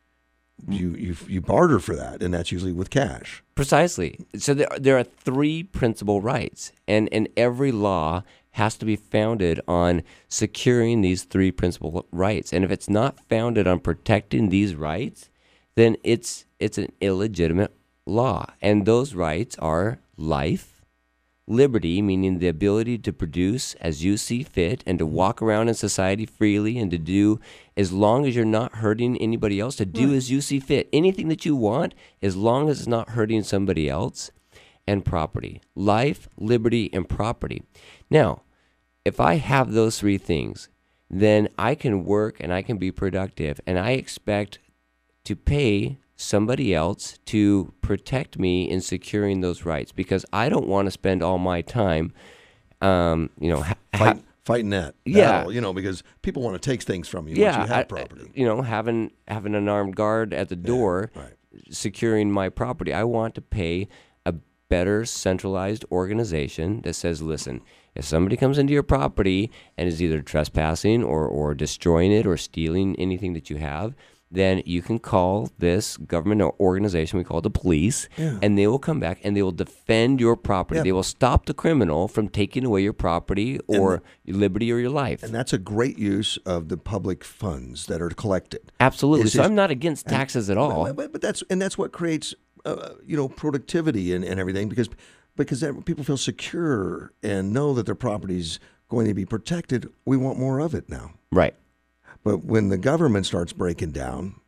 H: You you you barter for that, and that's usually with cash.
G: Precisely. So there, there are three principal rights, and, and every law has to be founded on securing these three principal rights. And if it's not founded on protecting these rights, then it's it's an illegitimate law. And those rights are life, liberty, meaning the ability to produce as you see fit and to walk around in society freely and to do, as long as you're not hurting anybody else, to do
H: Right.
G: as you see fit. Anything that you want, as long as it's not hurting somebody else. And property. Life, liberty, and property. Now, if I have those three things, then I can work and I can be productive, and I expect to pay somebody else to protect me in securing those rights, because I don't want to spend all my time, um, you know, ha-
H: Fight, fighting that
G: Yeah.
H: battle, you know, because people want to take things from you
G: yeah,
H: once you have
G: I-
H: property.
G: you know, having having an armed guard at the door, securing my property. I want to pay a better centralized organization that says, listen, if somebody comes into your property and is either trespassing or, or destroying it or stealing anything that you have, then you can call this government or organization, we call it the police,
H: Yeah.
G: and they will come back and they will defend your property.
H: Yeah.
G: They will stop the criminal from taking away your property or your liberty or your life.
H: And that's a great use of the public funds that are collected.
G: Absolutely.
H: It's
G: So
H: just-
G: I'm not against taxes at all.
H: But, but, but that's and that's what creates, uh, you know, productivity and, and everything, because because that- people feel secure and know that their property's going to be protected. We want more of it now.
G: Right.
H: But when the government starts breaking down,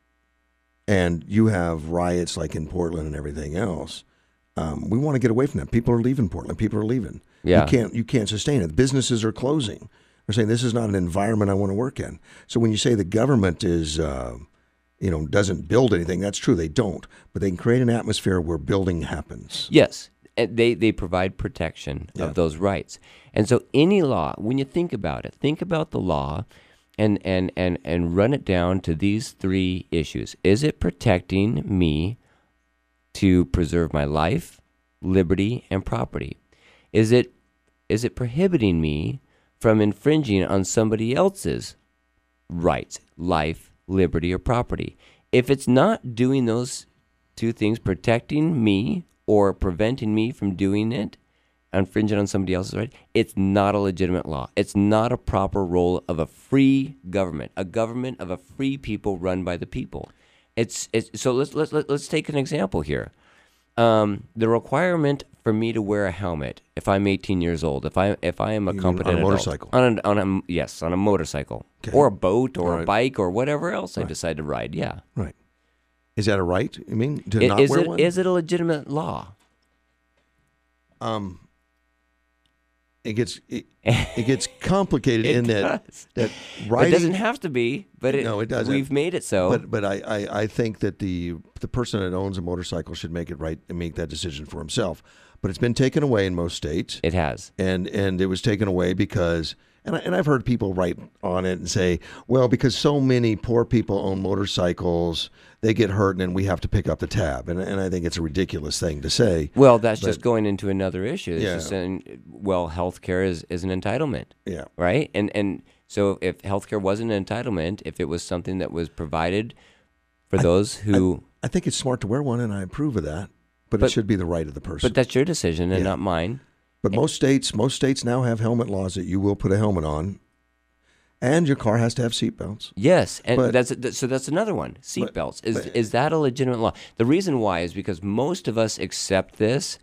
H: and you have riots like in Portland and everything else, um, we want to get away from that. People are leaving Portland. People are leaving.
G: Yeah.
H: You can't you can't sustain it. Businesses are closing. They're saying this is not an environment I want to work in. So when you say the government is, uh, you know, doesn't build anything, that's true. They don't. But they can create an atmosphere where building happens.
G: Yes. And They, they provide protection
H: Yeah.
G: of those rights. And so any law, when you think about it, think about the law and, and, and, and run it down to these three issues. Is it protecting me to preserve my life, liberty, and property? Is it is it prohibiting me from infringing on somebody else's rights, life, liberty, or property? If it's not doing those two things, protecting me or preventing me from doing it, infringing on somebody else's right, it's not a legitimate law. It's not a proper role of a free government, a government of a free people run by the people. It's, it's so let's let's let's take an example here. Um, the requirement for me to wear a helmet if I'm eighteen years old, if I if I am a
H: You mean
G: competent
H: on a
G: adult,
H: motorcycle?
G: on a, on a yes on a motorcycle
H: Okay.
G: or a boat or
H: All
G: a
H: right.
G: bike or whatever else I
H: Right.
G: decide to ride. Yeah,
H: Right. Is that a right? I mean, to
G: I-
H: not
G: is
H: wear
G: it
H: one?
G: is it a legitimate law?
H: Um, it gets it, it gets complicated
G: It
H: in that
G: does.
H: that
G: It
H: writing.
G: doesn't have to be, but it,
H: no, it doesn't.
G: We've made it so.
H: But but I, I, I think that the the person that owns a motorcycle should make it right and make that decision for himself. But it's been taken away in most states.
G: It has,
H: and and it was taken away because. And, I, and I've heard people write on it and say, well, because so many poor people own motorcycles, they get hurt and then we have to pick up the tab. And, and I think it's a ridiculous thing to say.
G: Well, that's
H: but-
G: just going into another issue. It's
H: Yeah.
G: just saying, well, healthcare is, is an entitlement.
H: Yeah.
G: Right? And and so if healthcare wasn't an entitlement, if it was something that was provided for
H: I-
G: those who...
H: I, I think it's smart to wear one, and I approve of that. But,
G: But-
H: it should be the right of the person.
G: But that's your decision and
H: Yeah.
G: not mine.
H: But most states, most states now have helmet laws that you will put a helmet on, and your car has to have seatbelts.
G: Yes, and
H: But-
G: that's that- so. That's another one. Seatbelts is
H: but-
G: is that a legitimate law? The reason why is because most of us accept this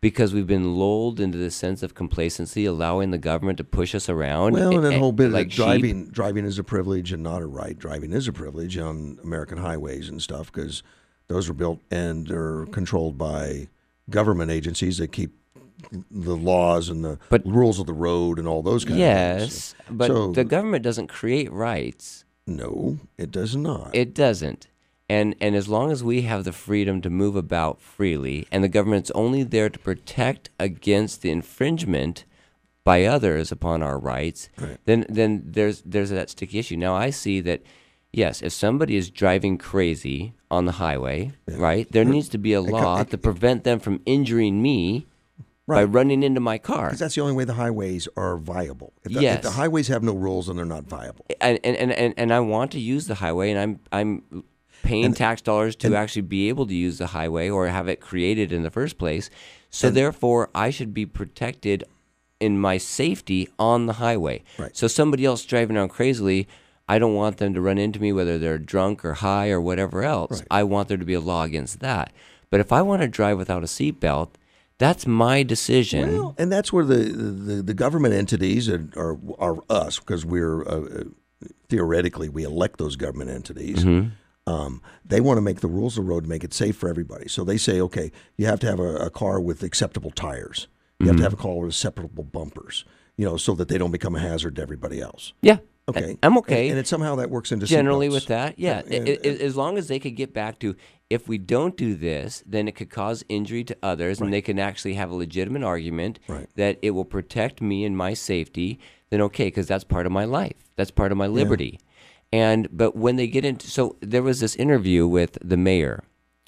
G: because we've been lulled into this sense of complacency, allowing the government to push us around.
H: Well, and that
G: a-
H: whole bit
G: like
H: of
G: sheep.
H: driving, driving is a privilege and not a right. Driving is a privilege on American highways and stuff because those were built and they're controlled by government agencies that keep the laws and the
G: But-
H: rules of the road and all those kind of
G: Yes,
H: things.
G: but
H: So-
G: the government doesn't create rights.
H: No, it does not.
G: It doesn't. And and as long as we have the freedom to move about freely, and the government's only there to protect against the infringement by others upon our rights,
H: Right.
G: then then there's there's that sticky issue. Now I see that, yes, if somebody is driving crazy on the highway, right, there needs to be a law to prevent them from injuring me by
H: Right.
G: running into my car.
H: Because that's the only way the highways are viable. If the,
G: Yes.
H: if the highways have no rules, then they're not viable.
G: And, and, and, and, and I want to use the highway, and I'm I'm paying
H: And-
G: tax dollars to
H: and-
G: actually be able to use the highway or have it created in the first place. So therefore, I should be protected in my safety on the highway.
H: Right.
G: So somebody else driving around crazily, I don't want them to run into me, whether they're drunk or high or whatever else.
H: Right.
G: I want there to be a law against that. But if I want to drive without a seatbelt, that's my decision.
H: Well, and that's where the, the, the government entities are, are, are us, because we're uh, theoretically we elect those government entities.
G: Mhm.
H: Um, they want to make the rules of the road to make it safe for everybody. So they say, okay, you have to have a, a car with acceptable tires. You have to
G: Mhm.
H: have a car with acceptable bumpers, you know, so that they don't become a hazard to everybody else.
G: Yeah.
H: Okay.
G: I'm okay.
H: And, and it, somehow that works into
G: Generally
H: seatbelts.
G: with that, yeah.
H: Yeah,
G: I- I- as long as they could get back to, if we don't do this, then it could cause injury to others, and they can actually have a legitimate argument
H: Right.
G: that it will protect me and my safety, then okay, because that's part of my life. That's part of my liberty. And but when they get into, so there was this interview with the mayor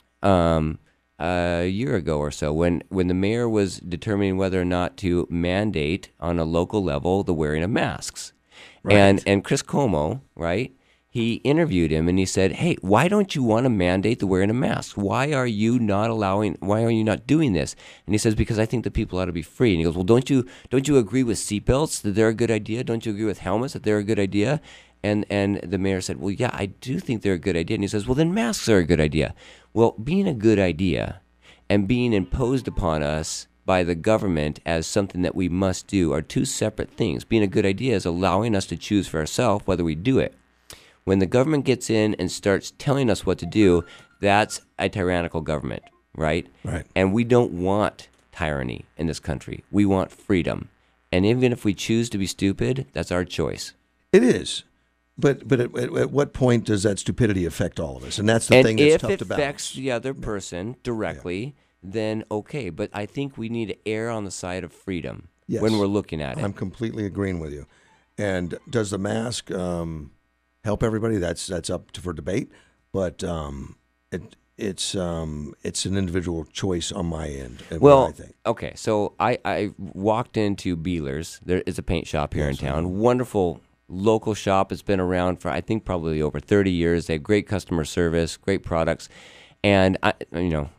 G: um, a year ago or so when, when the mayor was determining whether or not to mandate on a local level the wearing of masks. And and Chris Cuomo, right? He interviewed him and he said, "Hey, why don't you want to mandate the wearing of masks? Why are you not allowing? Why are you not doing this?" And he says, "Because I think that people ought to be free." And he goes, "Well, don't you don't you agree with seatbelts that they're a good idea? Don't you agree with helmets that they're a good idea?" And and the mayor said, "Well, yeah, I do think they're a good idea." And he says, "Well, then masks are a good idea." Well, being a good idea and being imposed upon us by the government as something that we must do are two separate things. Being a good idea is allowing us to choose for ourselves whether we do it. When the government gets in and starts telling us what to do, that's a tyrannical government, right?
H: Right.
G: And we don't want tyranny in this country. We want freedom. And even if we choose to be stupid, that's our choice.
H: It is. But but at, at, at what point does that stupidity affect all of us? And that's the
G: and
H: thing that's
G: if
H: tough
G: it
H: to
G: affects
H: balance.
G: the other person directly, then okay. But I think we need to err on the side of freedom
H: Yes.
G: when we're looking at it.
H: I'm completely agreeing with you. And does the mask um, help everybody? That's that's up to, for debate. But um, it it's um, it's an individual choice on my end. of
G: Well,
H: what I think.
G: okay, so I, I walked into Beeler's. There is a paint shop here in town. Wonderful local shop. It's been around for, I think, probably over thirty years. They have great customer service, great products. And, I, you know,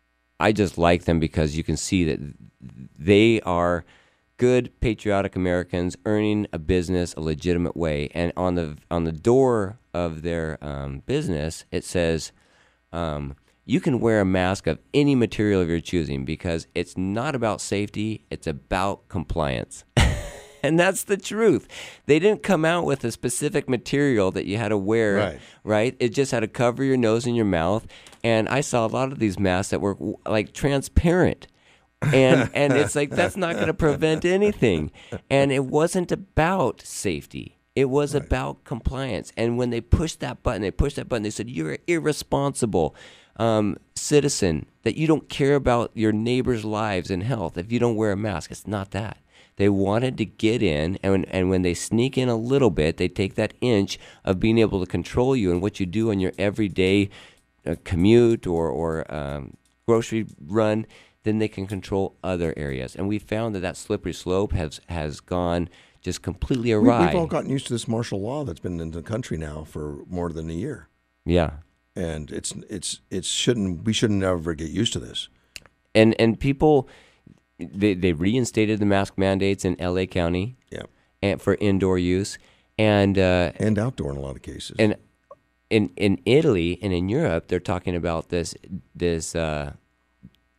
G: I just like them because you can see that they are good, patriotic Americans earning a business a legitimate way. And on the on the door of their um, business, it says, um, you can wear a mask of any material of your choosing because it's not about safety, it's about compliance. And that's the truth. They didn't come out with a specific material that you had to wear,
H: Right.
G: right? It just had to cover your nose and your mouth. And I saw a lot of these masks that were like transparent. And and it's like, that's not going to prevent anything. And it wasn't about safety. It was about compliance. And when they pushed that button, they pushed that button, they said, you're an irresponsible um, citizen, that you don't care about your neighbor's lives and health if you don't wear a mask. It's not that. They wanted to get in, and and when they sneak in a little bit, they take that inch of being able to control you and what you do on your everyday uh, commute or, or um, grocery run, then they can control other areas. And we found that that slippery slope has, has gone just completely
H: We,
G: awry.
H: we've all gotten used to this martial law that's been in the country now for more than a year.
G: Yeah.
H: And it's it's it shouldn't we shouldn't ever get used to this.
G: And and people, they they reinstated the mask mandates in L A County.
H: Yeah.
G: And for indoor use, and uh,
H: and outdoor in a lot of cases.
G: And in in Italy and in Europe, they're talking about this this uh,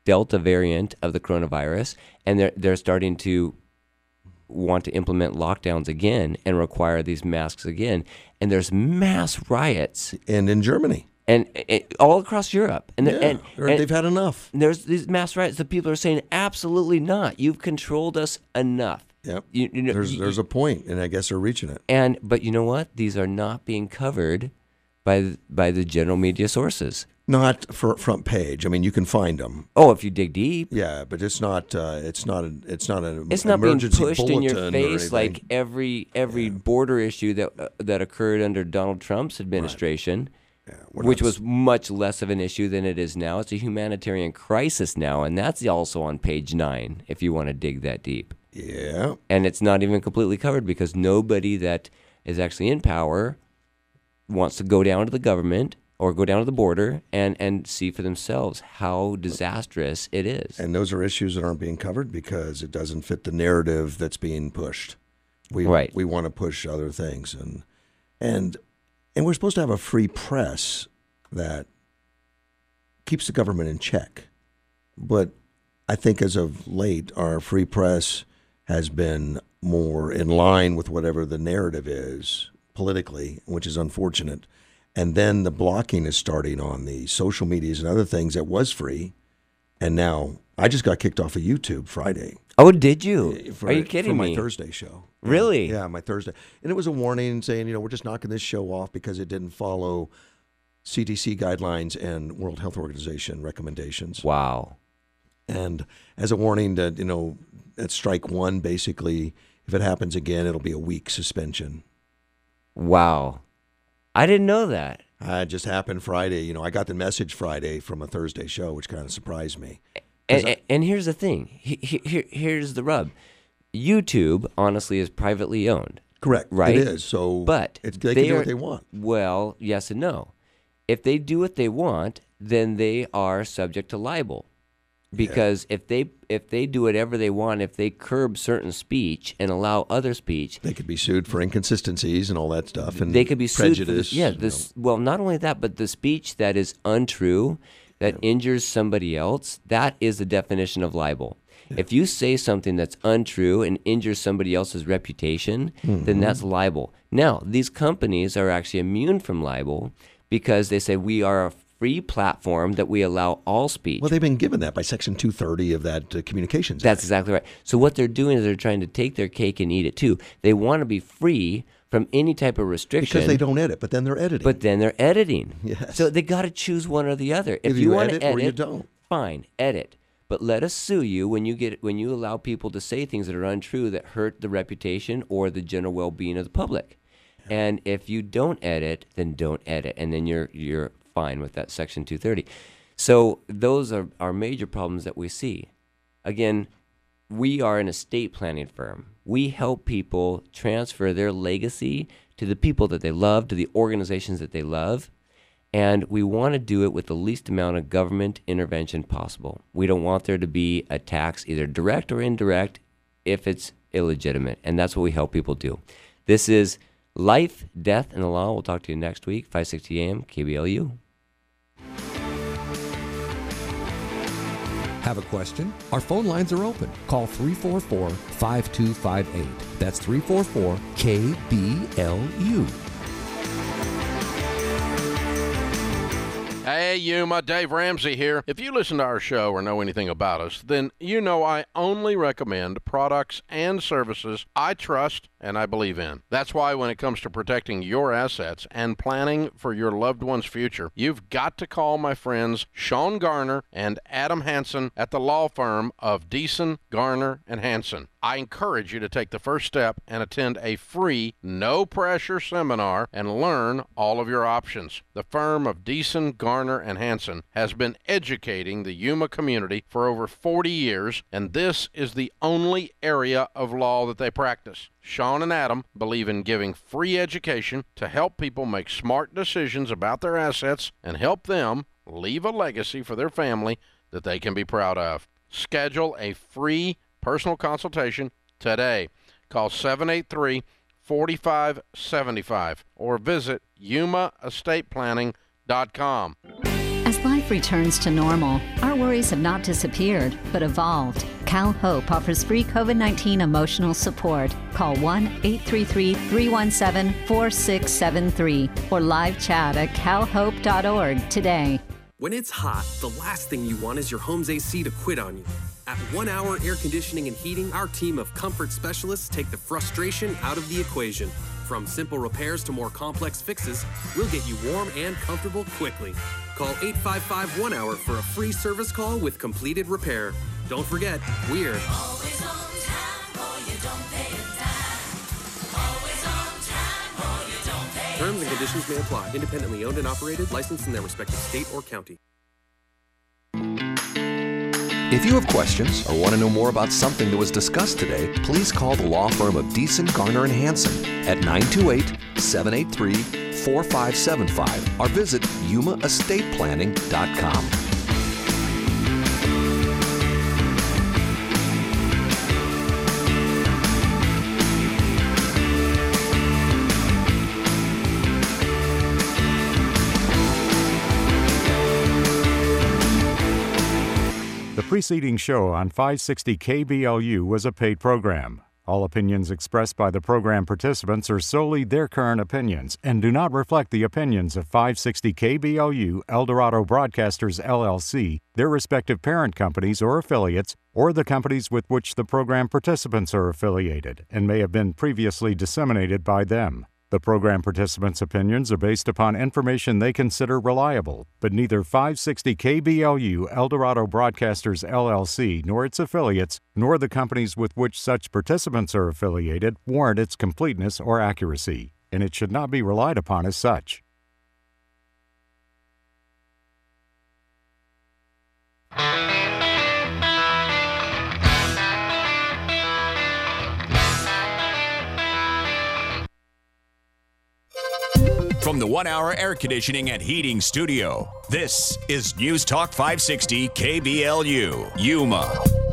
G: Delta variant of the coronavirus, and they're they're starting to want to implement lockdowns again and require these masks again. And there's mass riots,
H: and in Germany,
G: and, and all across Europe, and,
H: yeah,
G: and, and
H: they've had enough.
G: There's these mass riots. The people are saying, absolutely not. You've controlled us enough.
H: Yep.
G: You, you know,
H: there's
G: you,
H: there's a point, and I guess they're reaching it.
G: And but you know what? These are not being covered by by the general media sources.
H: Not for front page. I mean, you can find them.
G: Oh, if you dig deep.
H: Yeah, but it's not. Uh, it's not. A, it's not an.
G: It's not being pushed in your face
H: anything.
G: like every every yeah. border issue that uh, that occurred under Donald Trump's administration, right. yeah, which was much less of an issue than it is now. It's a humanitarian crisis now, and that's also on page nine. If you want to dig that deep.
H: Yeah.
G: And it's not even completely covered because nobody that is actually in power wants to go down to the government or go down to the border and, and see for themselves how disastrous it is.
H: And those are issues that aren't being covered because it doesn't fit the narrative that's being pushed. We
G: right.
H: we want to push other things, and and and we're supposed to have a free press that keeps the government in check. But I think as of late, our free press has been more in line with whatever the narrative is politically, which is unfortunate. And then the blocking is starting on the social medias and other things that was free. And now I just got kicked off of YouTube Friday.
G: Oh, did you?
H: For,
G: Are you kidding
H: for my
G: me?
H: Thursday show.
G: Really?
H: Yeah, my Thursday. And it was a warning saying, you know, we're just knocking this show off because it didn't follow C D C guidelines and World Health Organization recommendations.
G: Wow.
H: And as a warning that, you know, at strike one, basically, if it happens again, it'll be a week suspension.
G: Wow. I didn't know that.
H: Uh, it just happened Friday. You know, I got the message Friday from a Thursday show, which kind of surprised me.
G: And,
H: I,
G: and here's the thing. He, he, here's the rub. YouTube, honestly, is privately owned.
H: Correct.
G: Right?
H: It is. So
G: but
H: it's, they,
G: they
H: can do
G: are,
H: what they want.
G: Well, yes and no. If they do what they want, then they are subject to libel. Because yeah. if they if they do whatever they want, if they curb certain speech and allow other speech,
H: they could be sued for inconsistencies and all that stuff, and
G: they could be
H: prejudice.
G: sued for this, yeah, this. Well, not only that, but the speech that is untrue, that yeah. injures somebody else, that is the definition of libel. Yeah. If you say something that's untrue and injures somebody else's reputation, mm-hmm. then that's libel. Now, these companies are actually immune from libel because they say we are a free platform that we allow all speech.
H: Well, they've been given that by Section two thirty of that uh, Communications Act.
G: That's exactly right. So what they're doing is they're trying to take their cake and eat it too. They want to be free from any type of restriction.
H: Because they don't edit, but then they're editing.
G: But then they're editing.
H: Yes.
G: So they got to choose one or the other. If
H: If
G: you,
H: you
G: want
H: edit
G: to edit,
H: or you don't.
G: Fine, edit. But let us sue you when you get when you allow people to say things that are untrue that hurt the reputation or the general well-being of the public. Yeah. And if you don't edit, then don't edit, and then you're you're fine with that Section two thirty. So those are, are major problems that we see. Again, we are an estate planning firm. We help people transfer their legacy to the people that they love, to the organizations that they love, and we want to do it with the least amount of government intervention possible. We don't want there to be a tax, either direct or indirect, if it's illegitimate, and that's what we help people do. This is Life, Death, and the Law. We'll talk to you next week, five sixty A M, K B L U.
F: Have a question? Our phone lines are open. Call three four four, five two five eight. That's three four four, K B L U.
I: Hey, Yuma, Dave Ramsey here. If you listen to our show or know anything about us, then you know I only recommend products and services I trust and I believe in. That's why when it comes to protecting your assets and planning for your loved one's future, you've got to call my friends Sean Garner and Adam Hansen at the law firm of Deason, Garner, and Hansen. I encourage you to take the first step and attend a free, no-pressure seminar and learn all of your options. The firm of Deason, Garner, and Hansen has been educating the Yuma community for over forty years, and this is the only area of law that they practice. Sean and Adam believe in giving free education to help people make smart decisions about their assets and help them leave a legacy for their family that they can be proud of. Schedule a free personal consultation today. Call seven eight three, four five seven five or visit yuma estate planning dot com.
Q: As life life returns to normal, our worries have not disappeared, but evolved. Cal Hope offers free COVID nineteen emotional support. Call one eight three three, three one seven, four six seven three or live chat at cal hope dot org today.
R: When it's hot, the last thing you want is your home's A C to quit on you. At One Hour Air Conditioning and Heating, our team of comfort specialists take the frustration out of the equation. From simple repairs to more complex fixes, we'll get you warm and comfortable quickly. Call eight five five, one hour for a free service call with completed repair. Don't forget, we're
D: always on time or you don't pay a dime. Always on time or you don't pay a
R: Terms and conditions may apply. Independently owned and operated, licensed in their respective state or county.
F: If you have questions or want to know more about something that was discussed today, please call the law firm of Deason, Garner and Hansen at nine two eight, seven eight three, four five seven five or visit yuma estate planning dot com.
E: The preceding show on five sixty K B L U was a paid program. All opinions expressed by the program participants are solely their current opinions and do not reflect the opinions of five sixty K B L U, Eldorado Broadcasters, L L C, their respective parent companies or affiliates, or the companies with which the program participants are affiliated, and may have been previously disseminated by them. The program participants' opinions are based upon information they consider reliable, but neither five sixty K B L U, Eldorado Broadcasters, L L C, nor its affiliates, nor the companies with which such participants are affiliated warrant its completeness or accuracy, and it should not be relied upon as such.
S: From the One Hour Air Conditioning and Heating Studio, this is News Talk five sixty K B L U, Yuma.